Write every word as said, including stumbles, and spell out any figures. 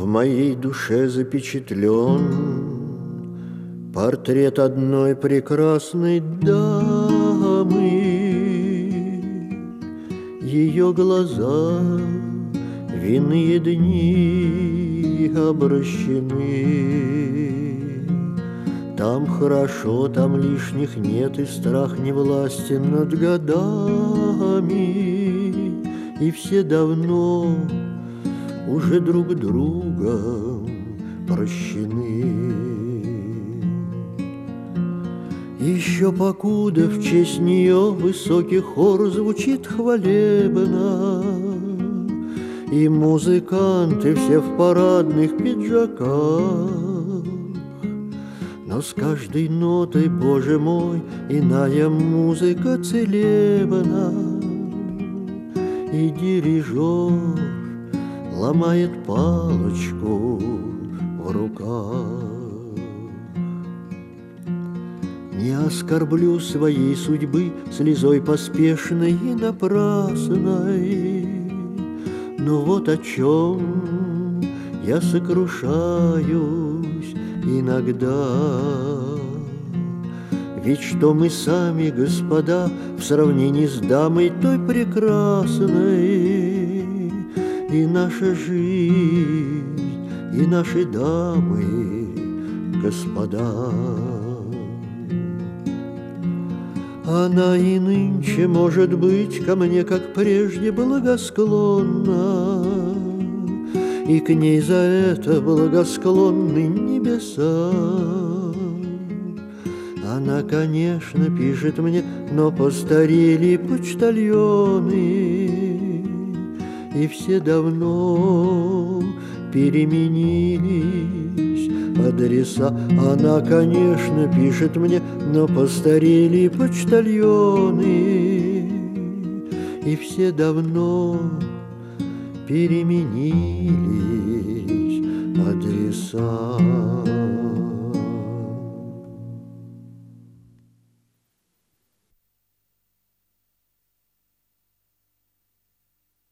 моей душе запечатлен портрет одной прекрасной дамы. Ее глаза в иные дни обращены. Там хорошо, там лишних нет, и страх не властен над годами. И все давно уже друг другом прощены. Еще покуда в честь нее высокий хор звучит хвалебно, и музыканты все в парадных пиджаках, но с каждой нотой, Боже мой, иная музыка целебна, и дирижер ломает палочку в руках. Не оскорблю своей судьбы слезой поспешной и напрасной, но вот о чем я сокрушаюсь иногда. Ведь что мы сами, господа, в сравнении с дамой той прекрасной, и наша жизнь, и наши дамы, господа. Она и нынче, может быть, ко мне, как прежде, благосклонна, и к ней за это благосклонны небеса. Она, конечно, пишет мне, но постарели почтальоны, и все давно переменились адреса. Она, конечно, пишет мне, но постарели почтальоны, и все давно переменились адреса.